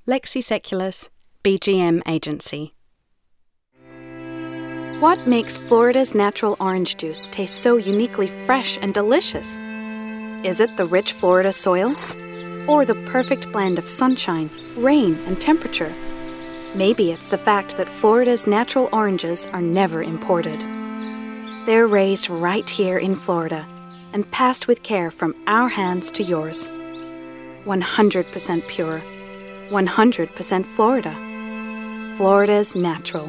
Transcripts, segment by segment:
Lexi Secular's BGM Agency. What makes Florida's natural orange juice taste so uniquely fresh and delicious? Is it the rich Florida soil? Or the perfect blend of sunshine, rain, and temperature? Maybe it's the fact that Florida's natural oranges are never imported. They're raised right here in Florida and passed with care from our hands to yours. 100% pure, 100% Florida. Florida's natural.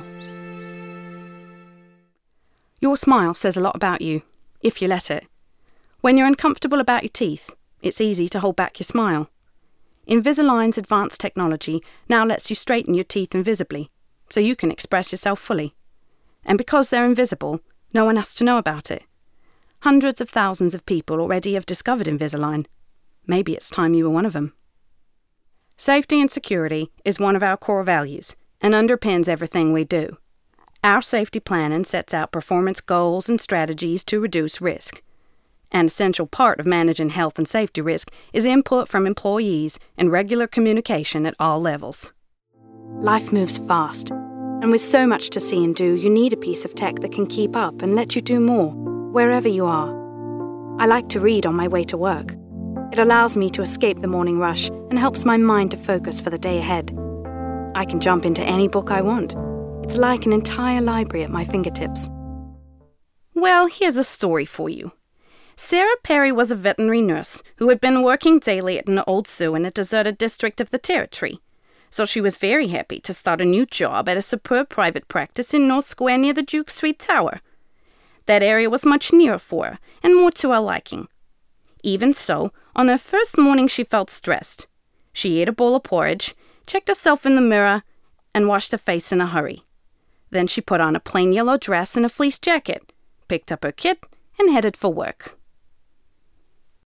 Your smile says a lot about you, if you let it. When you're uncomfortable about your teeth, it's easy to hold back your smile. Invisalign's advanced technology now lets you straighten your teeth invisibly, so you can express yourself fully. And because they're invisible, no one has to know about it. Hundreds of thousands of people already have discovered Invisalign. Maybe it's time you were one of them. Safety and security is one of our core values and underpins everything we do. Our safety planning sets out performance goals and strategies to reduce risk. An essential part of managing health and safety risk is input from employees and regular communication at all levels. Life moves fast, and with so much to see and do, you need a piece of tech that can keep up and let you do more, wherever you are. I like to read on my way to work. It allows me to escape the morning rush and helps my mind to focus for the day ahead. I can jump into any book I want. It's like an entire library at my fingertips. Well, here's a story for you. Sarah Perry was a veterinary nurse who had been working daily at an old zoo in a deserted district of the territory. So she was very happy to start a new job at a superb private practice in North Square near the Duke Street Tower. That area was much nearer for her and more to her liking. Even so, on her first morning she felt stressed. She ate a bowl of porridge, checked herself in the mirror, and washed her face in a hurry. Then she put on a plain yellow dress and a fleece jacket, picked up her kit, and headed for work.